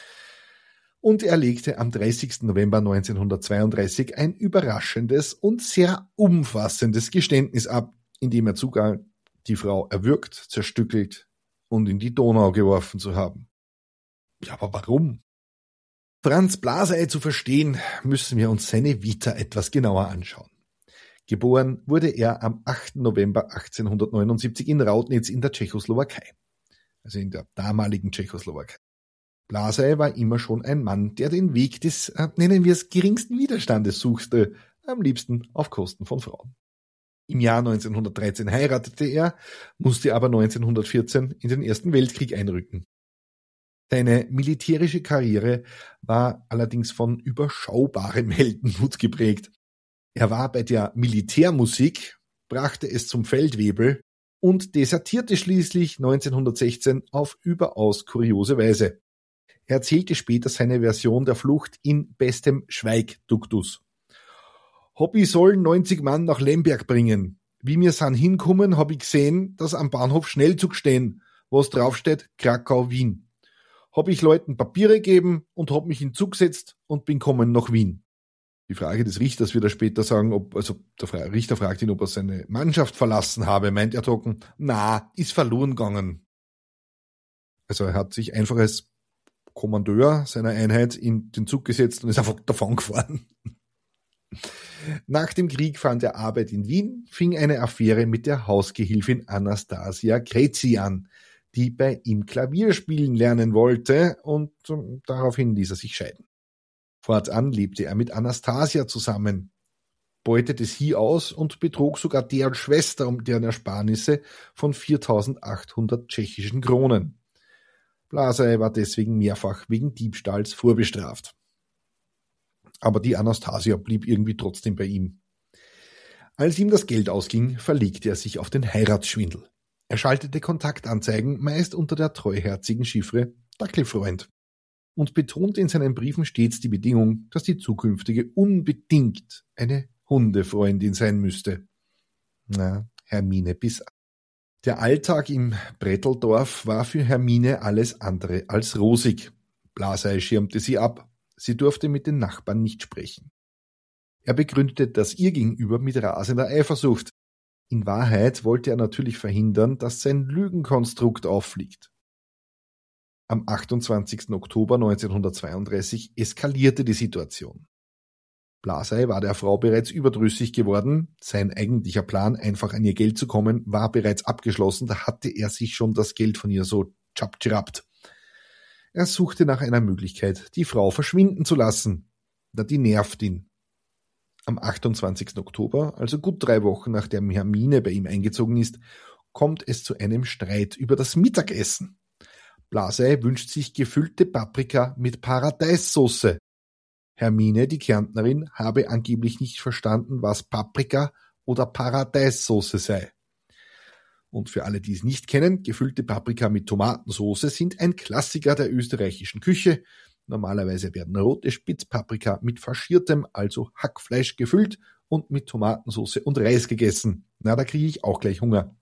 Und er legte am 30. November 1932 ein überraschendes und sehr umfassendes Geständnis ab, indem er zugab, die Frau erwürgt, zerstückelt und in die Donau geworfen zu haben. Ja, aber warum? Franz Blasey zu verstehen, müssen wir uns seine Vita etwas genauer anschauen. Geboren wurde er am 8. November 1879 in Raudnitz in der Tschechoslowakei, also in der damaligen Tschechoslowakei. Blasey war immer schon ein Mann, der den Weg des, nennen wir es, geringsten Widerstandes suchte, am liebsten auf Kosten von Frauen. Im Jahr 1913 heiratete er, musste aber 1914 in den Ersten Weltkrieg einrücken. Seine militärische Karriere war allerdings von überschaubarem Heldenmut geprägt. Er war bei der Militärmusik, brachte es zum Feldwebel und desertierte schließlich 1916 auf überaus kuriose Weise. Er erzählte später seine Version der Flucht in bestem Schweigduktus. Hab ich sollen 90 Mann nach Lemberg bringen. Wie mir san hinkommen, hab ich gesehen, dass am Bahnhof Schnellzug stehen, was draufsteht Krakau-Wien. Hab ich Leuten Papiere gegeben und hab mich in den Zug gesetzt und bin kommen nach Wien. Die Frage des Richters wird er später sagen, der Richter fragt ihn, ob er seine Mannschaft verlassen habe, meint er trocken, na, ist verloren gegangen. Also er hat sich einfach als Kommandeur seiner Einheit in den Zug gesetzt und ist einfach davon gefahren. Nach dem Krieg fand er Arbeit in Wien, fing eine Affäre mit der Hausgehilfin Anastasia Krezi an, die bei ihm Klavier spielen lernen wollte und daraufhin ließ er sich scheiden. Fortan lebte er mit Anastasia zusammen, beutete sie aus und betrog sogar deren Schwester um deren Ersparnisse von 4.800 tschechischen Kronen. Blasey war deswegen mehrfach wegen Diebstahls vorbestraft. Aber die Anastasia blieb irgendwie trotzdem bei ihm. Als ihm das Geld ausging, verlegte er sich auf den Heiratsschwindel. Er schaltete Kontaktanzeigen meist unter der treuherzigen Chiffre Dackelfreund und betonte in seinen Briefen stets die Bedingung, dass die zukünftige unbedingt eine Hundefreundin sein müsste. Na, Hermine bis an. Der Alltag im Bretteldorf war für Hermine alles andere als rosig. Blasey schirmte sie ab. Sie durfte mit den Nachbarn nicht sprechen. Er begründete das ihr gegenüber mit rasender Eifersucht. In Wahrheit wollte er natürlich verhindern, dass sein Lügenkonstrukt auffliegt. Am 28. Oktober 1932 eskalierte die Situation. Blasey war der Frau bereits überdrüssig geworden. Sein eigentlicher Plan, einfach an ihr Geld zu kommen, war bereits abgeschlossen. Da hatte er sich schon das Geld von ihr so tschappt. Er suchte nach einer Möglichkeit, die Frau verschwinden zu lassen. Die nervt ihn. Am 28. Oktober, also gut 3 Wochen nachdem Hermine bei ihm eingezogen ist, kommt es zu einem Streit über das Mittagessen. Blasey wünscht sich gefüllte Paprika mit Paradeissauce. Hermine, die Kärntnerin, habe angeblich nicht verstanden, was Paprika oder Paradeissauce sei. Und für alle, die es nicht kennen, gefüllte Paprika mit Tomatensauce sind ein Klassiker der österreichischen Küche. Normalerweise werden rote Spitzpaprika mit faschiertem, also Hackfleisch gefüllt und mit Tomatensauce und Reis gegessen. Na, da kriege ich auch gleich Hunger.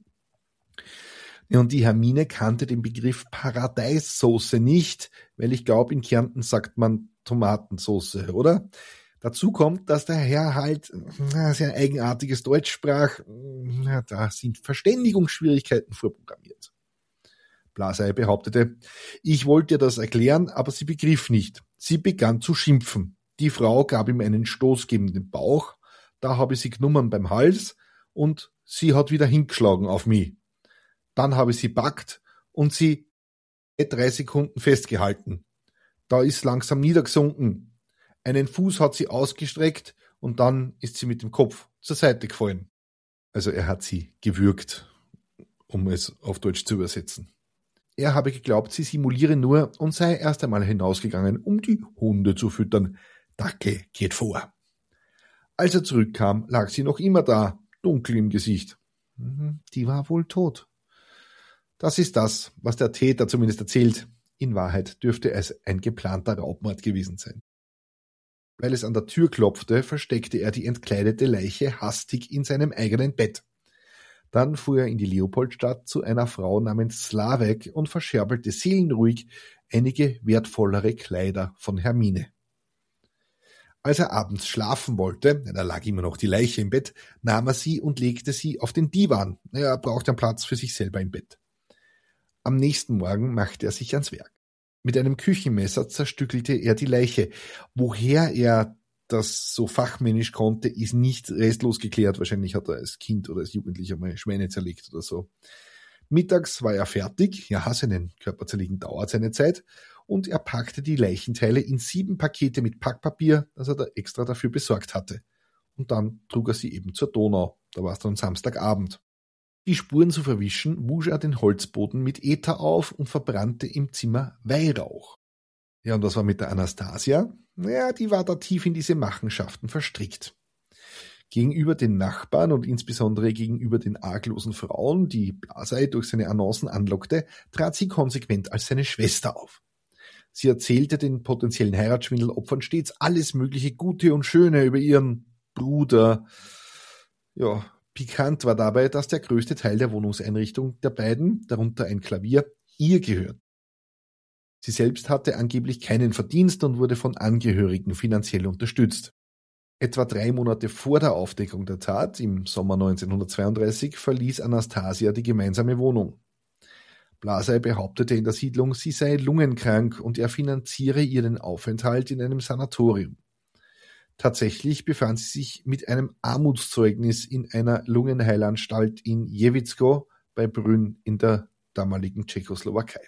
Und die Hermine kannte den Begriff Paradeissauce nicht, weil ich glaube, in Kärnten sagt man Tomatensauce, oder? Dazu kommt, dass der Herr halt sehr eigenartiges Deutsch sprach. Da sind Verständigungsschwierigkeiten vorprogrammiert. Blasey behauptete, ich wollte ihr das erklären, aber sie begriff nicht. Sie begann zu schimpfen. Die Frau gab ihm einen Stoß gegen den Bauch, da habe ich sie genommen beim Hals und sie hat wieder hingeschlagen auf mich. Dann habe ich sie packt und sie 3 Sekunden festgehalten. Da ist langsam niedergesunken. Einen Fuß hat sie ausgestreckt und dann ist sie mit dem Kopf zur Seite gefallen. Also er hat sie gewürgt, um es auf Deutsch zu übersetzen. Er habe geglaubt, sie simuliere nur und sei erst einmal hinausgegangen, um die Hunde zu füttern. Dackel geht vor. Als er zurückkam, lag sie noch immer da, dunkel im Gesicht. Die war wohl tot. Das ist das, was der Täter zumindest erzählt. In Wahrheit dürfte es ein geplanter Raubmord gewesen sein. Weil es an der Tür klopfte, versteckte er die entkleidete Leiche hastig in seinem eigenen Bett. Dann fuhr er in die Leopoldstadt zu einer Frau namens Slavek und verscherbelte seelenruhig einige wertvollere Kleider von Hermine. Als er abends schlafen wollte, da lag immer noch die Leiche im Bett, nahm er sie und legte sie auf den Divan. Er brauchte einen Platz für sich selber im Bett. Am nächsten Morgen machte er sich ans Werk. Mit einem Küchenmesser zerstückelte er die Leiche. Woher er das so fachmännisch konnte, ist nicht restlos geklärt. Wahrscheinlich hat er als Kind oder als Jugendlicher mal Schweine zerlegt oder so. Mittags war er fertig. Ja, seinen Körper zerlegen dauert seine Zeit. Und er packte die Leichenteile in 7 Pakete mit Packpapier, das er da extra dafür besorgt hatte. Und dann trug er sie eben zur Donau. Da war es dann Samstagabend. Die Spuren zu verwischen, wusch er den Holzboden mit Ether auf und verbrannte im Zimmer Weihrauch. Ja, und was war mit der Anastasia? Ja, die war da tief in diese Machenschaften verstrickt. Gegenüber den Nachbarn und insbesondere gegenüber den arglosen Frauen, die Blasey durch seine Annoncen anlockte, trat sie konsequent als seine Schwester auf. Sie erzählte den potenziellen Heiratsschwindelopfern stets alles mögliche Gute und Schöne über ihren Bruder. Ja, pikant war dabei, dass der größte Teil der Wohnungseinrichtung der beiden, darunter ein Klavier, ihr gehört. Sie selbst hatte angeblich keinen Verdienst und wurde von Angehörigen finanziell unterstützt. Etwa 3 Monate vor der Aufdeckung der Tat, im Sommer 1932, verließ Anastasia die gemeinsame Wohnung. Blasey behauptete in der Siedlung, sie sei lungenkrank und er finanziere ihr den Aufenthalt in einem Sanatorium. Tatsächlich befand sie sich mit einem Armutszeugnis in einer Lungenheilanstalt in Jewitzko bei Brünn in der damaligen Tschechoslowakei.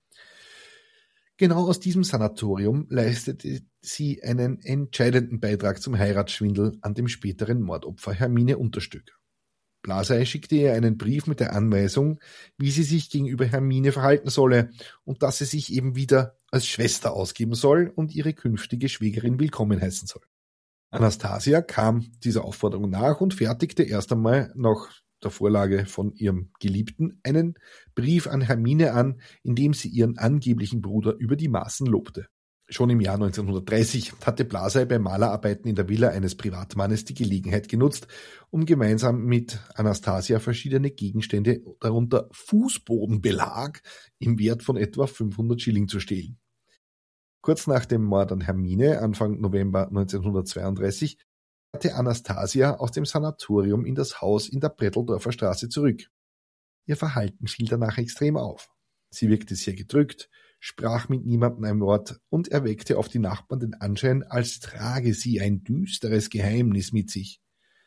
Genau aus diesem Sanatorium leistete sie einen entscheidenden Beitrag zum Heiratsschwindel an dem späteren Mordopfer Hermine Unterstücker. Blasey schickte ihr einen Brief mit der Anweisung, wie sie sich gegenüber Hermine verhalten solle und dass sie sich eben wieder als Schwester ausgeben soll und ihre künftige Schwägerin willkommen heißen soll. Anastasia kam dieser Aufforderung nach und fertigte erst einmal nach der Vorlage von ihrem Geliebten einen Brief an Hermine an, in dem sie ihren angeblichen Bruder über die Maßen lobte. Schon im Jahr 1930 hatte Blasey bei Malerarbeiten in der Villa eines Privatmannes die Gelegenheit genutzt, um gemeinsam mit Anastasia verschiedene Gegenstände, darunter Fußbodenbelag, im Wert von etwa 500 Schilling zu stehlen. Kurz nach dem Mord an Hermine, Anfang November 1932, kehrte Anastasia aus dem Sanatorium in das Haus in der Bretteldorfer Straße zurück. Ihr Verhalten fiel danach extrem auf. Sie wirkte sehr gedrückt, sprach mit niemandem ein Wort und erweckte auf die Nachbarn den Anschein, als trage sie ein düsteres Geheimnis mit sich.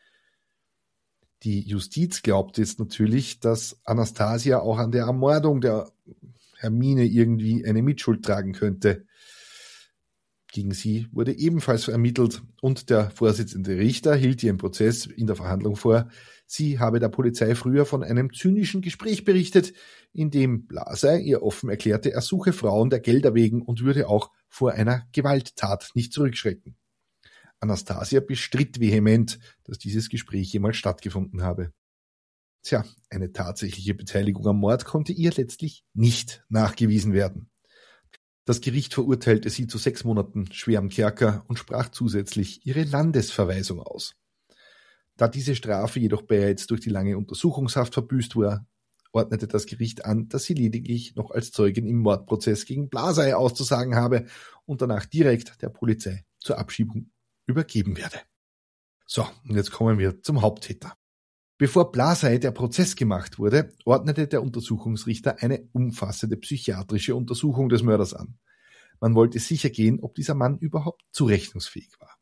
Die Justiz glaubte jetzt natürlich, dass Anastasia auch an der Ermordung der Hermine irgendwie eine Mitschuld tragen könnte. Gegen sie wurde ebenfalls ermittelt und der Vorsitzende Richter hielt ihr im Prozess in der Verhandlung vor, sie habe der Polizei früher von einem zynischen Gespräch berichtet, in dem Blasey ihr offen erklärte, er suche Frauen der Gelder wegen und würde auch vor einer Gewalttat nicht zurückschrecken. Anastasia bestritt vehement, dass dieses Gespräch jemals stattgefunden habe. Tja, eine tatsächliche Beteiligung am Mord konnte ihr letztlich nicht nachgewiesen werden. Das Gericht verurteilte sie zu 6 Monaten schwerem Kerker und sprach zusätzlich ihre Landesverweisung aus. Da diese Strafe jedoch bereits durch die lange Untersuchungshaft verbüßt war, ordnete das Gericht an, dass sie lediglich noch als Zeugin im Mordprozess gegen Blasey auszusagen habe und danach direkt der Polizei zur Abschiebung übergeben werde. So, und jetzt kommen wir zum Haupttäter. Bevor Blasey der Prozess gemacht wurde, ordnete der Untersuchungsrichter eine umfassende psychiatrische Untersuchung des Mörders an. Man wollte sichergehen, ob dieser Mann überhaupt zurechnungsfähig war.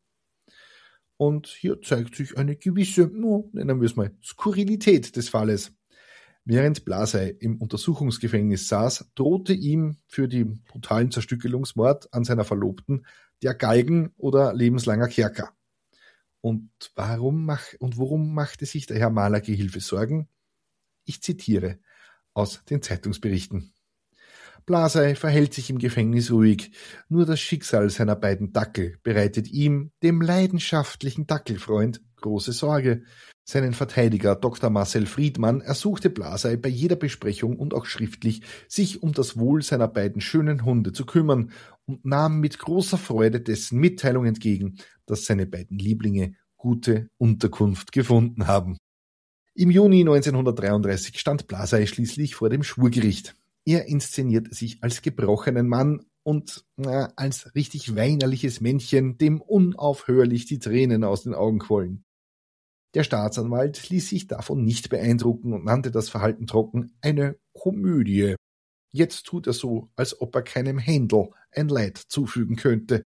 Und hier zeigt sich eine gewisse, nennen wir es mal, Skurrilität des Falles. Während Blasey im Untersuchungsgefängnis saß, drohte ihm für den brutalen Zerstückelungsmord an seiner Verlobten der Galgen oder lebenslanger Kerker. Und worum machte sich der Herr Maler-Gehilfe Sorgen? Ich zitiere aus den Zeitungsberichten. Blasey verhält sich im Gefängnis ruhig, nur das Schicksal seiner beiden Dackel bereitet ihm, dem leidenschaftlichen Dackelfreund, große Sorge. Seinen Verteidiger Dr. Marcel Friedmann ersuchte Blasey bei jeder Besprechung und auch schriftlich, sich um das Wohl seiner beiden schönen Hunde zu kümmern und nahm mit großer Freude dessen Mitteilung entgegen, dass seine beiden Lieblinge gute Unterkunft gefunden haben. Im Juni 1933 stand Blasey schließlich vor dem Schwurgericht. Er inszenierte sich als gebrochenen Mann und als richtig weinerliches Männchen, dem unaufhörlich die Tränen aus den Augen quollen. Der Staatsanwalt ließ sich davon nicht beeindrucken und nannte das Verhalten trocken eine Komödie. Jetzt tut er so, als ob er keinem Händel ein Leid zufügen könnte.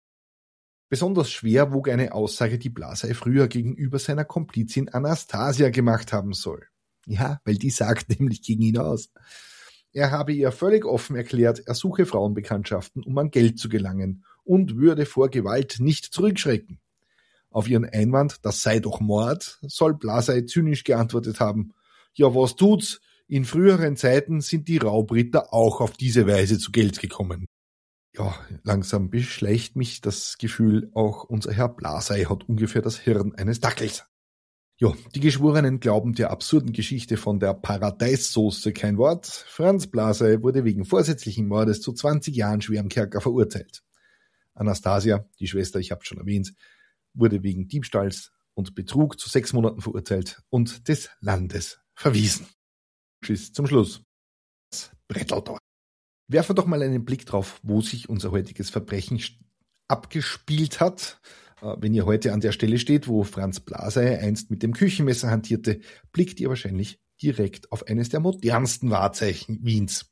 Besonders schwer wog eine Aussage, die Blasey früher gegenüber seiner Komplizin Anastasia gemacht haben soll. Ja, weil die sagt nämlich gegen ihn aus. Er habe ihr völlig offen erklärt, er suche Frauenbekanntschaften, um an Geld zu gelangen und würde vor Gewalt nicht zurückschrecken. Auf ihren Einwand, das sei doch Mord, soll Blasey zynisch geantwortet haben, ja, was tut's? In früheren Zeiten sind die Raubritter auch auf diese Weise zu Geld gekommen. Ja, langsam beschleicht mich das Gefühl, auch unser Herr Blasey hat ungefähr das Hirn eines Dackels. Ja, die Geschworenen glauben der absurden Geschichte von der Paradeissoße kein Wort. Franz Blasey wurde wegen vorsätzlichen Mordes zu 20 Jahren schwerem Kerker verurteilt. Anastasia, die Schwester, ich habe schon erwähnt, wurde wegen Diebstahls und Betrug zu 6 Monaten verurteilt und des Landes verwiesen. Tschüss zum Schluss. Das Bretteldorf. Werfen wir doch mal einen Blick drauf, wo sich unser heutiges Verbrechen abgespielt hat. Wenn ihr heute an der Stelle steht, wo Franz Blasey einst mit dem Küchenmesser hantierte, blickt ihr wahrscheinlich direkt auf eines der modernsten Wahrzeichen Wiens.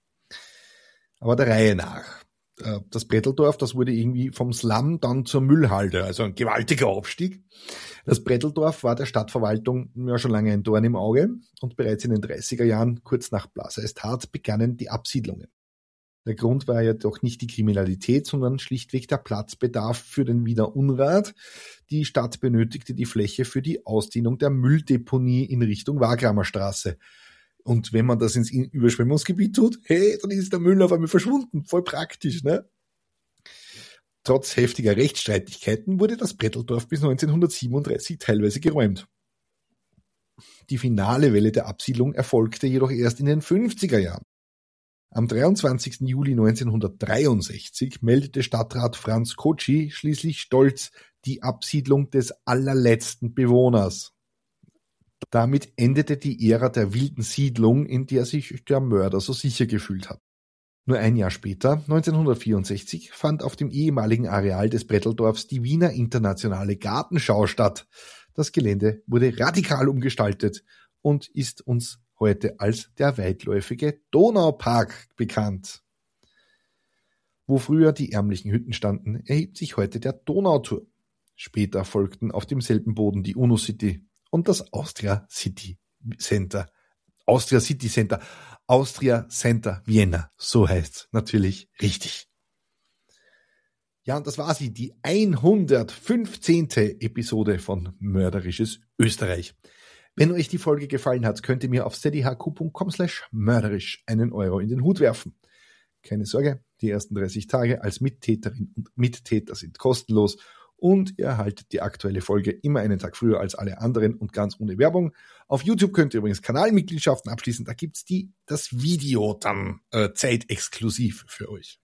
Aber der Reihe nach. Das Bretteldorf, das wurde irgendwie vom Slum dann zur Müllhalde, also ein gewaltiger Aufstieg. Das Bretteldorf war der Stadtverwaltung ja schon lange ein Dorn im Auge und bereits in den 30er Jahren, kurz nach Blaseys Tat, begannen die Absiedlungen. Der Grund war ja doch nicht die Kriminalität, sondern schlichtweg der Platzbedarf für den Wiener Unrat. Die Stadt benötigte die Fläche für die Ausdehnung der Mülldeponie in Richtung Wagramer Straße. Und wenn man das ins Überschwemmungsgebiet tut, hey, dann ist der Müll auf einmal verschwunden. Voll praktisch, ne? Trotz heftiger Rechtsstreitigkeiten wurde das Bretteldorf bis 1937 teilweise geräumt. Die finale Welle der Absiedlung erfolgte jedoch erst in den 50er Jahren. Am 23. Juli 1963 meldete Stadtrat Franz Koczi schließlich stolz die Absiedlung des allerletzten Bewohners. Damit endete die Ära der wilden Siedlung, in der sich der Mörder so sicher gefühlt hat. Nur ein Jahr später, 1964, fand auf dem ehemaligen Areal des Bretteldorfs die Wiener Internationale Gartenschau statt. Das Gelände wurde radikal umgestaltet und ist uns heute als der weitläufige Donaupark bekannt. Wo früher die ärmlichen Hütten standen, erhebt sich heute der Donauturm. Später folgten auf demselben Boden die UNO-City und das Austria City Center. Austria Center Vienna, so heißt's natürlich richtig. Ja, und das war sie, die 115. Episode von Mörderisches Österreich. Wenn euch die Folge gefallen hat, könnt ihr mir auf steadyhq.com/mörderisch einen Euro in den Hut werfen. Keine Sorge, die ersten 30 Tage als Mittäterin und Mittäter sind kostenlos und ihr erhaltet die aktuelle Folge immer einen Tag früher als alle anderen und ganz ohne Werbung. Auf YouTube könnt ihr übrigens Kanalmitgliedschaften abschließen, da gibt's das Video dann zeitexklusiv für euch.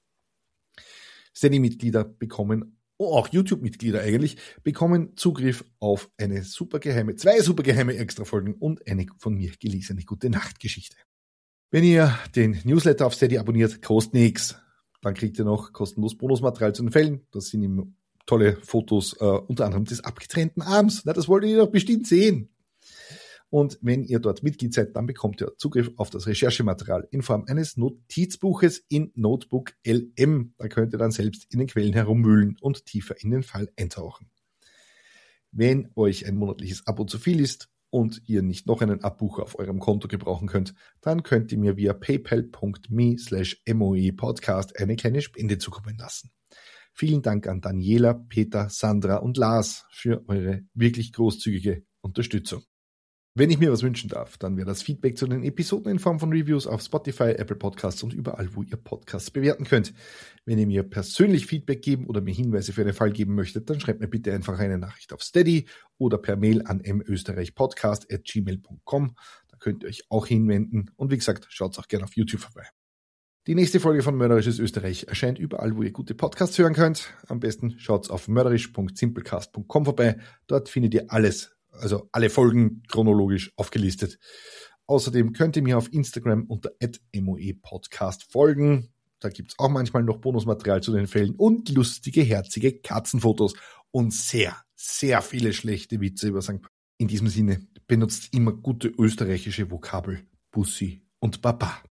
Steady-Mitglieder bekommen, auch YouTube-Mitglieder eigentlich, bekommen Zugriff auf zwei supergeheime Extrafolgen und eine von mir gelesene Gute-Nacht-Geschichte. Wenn ihr den Newsletter auf Steady abonniert, kostet nichts. Dann kriegt ihr noch kostenlos Bonusmaterial zu den Fällen. Das sind eben tolle Fotos, unter anderem des abgetrennten Arms. Na, das wollt ihr doch bestimmt sehen. Und wenn ihr dort Mitglied seid, dann bekommt ihr Zugriff auf das Recherchematerial in Form eines Notizbuches in Notebook LM. Da könnt ihr dann selbst in den Quellen herumwühlen und tiefer in den Fall eintauchen. Wenn euch ein monatliches Abo zu viel ist und ihr nicht noch einen Abbucher auf eurem Konto gebrauchen könnt, dann könnt ihr mir via paypal.me/moepodcast eine kleine Spende zukommen lassen. Vielen Dank an Daniela, Peter, Sandra und Lars für eure wirklich großzügige Unterstützung. Wenn ich mir was wünschen darf, dann wäre das Feedback zu den Episoden in Form von Reviews auf Spotify, Apple Podcasts und überall, wo ihr Podcasts bewerten könnt. Wenn ihr mir persönlich Feedback geben oder mir Hinweise für einen Fall geben möchtet, dann schreibt mir bitte einfach eine Nachricht auf Steady oder per Mail an mösterreichpodcast@gmail.com. Da könnt ihr euch auch hinwenden. Und wie gesagt, schaut auch gerne auf YouTube vorbei. Die nächste Folge von Mörderisches Österreich erscheint überall, wo ihr gute Podcasts hören könnt. Am besten schaut auf mörderisch.simplecast.com vorbei. Dort findet ihr alles, also alle Folgen chronologisch aufgelistet. Außerdem könnt ihr mir auf Instagram unter @moepodcast folgen. Da gibt's auch manchmal noch Bonusmaterial zu den Fällen und lustige, herzige Katzenfotos und sehr, sehr viele schlechte Witze über St. In diesem Sinne, benutzt immer gute österreichische Vokabel, Bussi und Baba.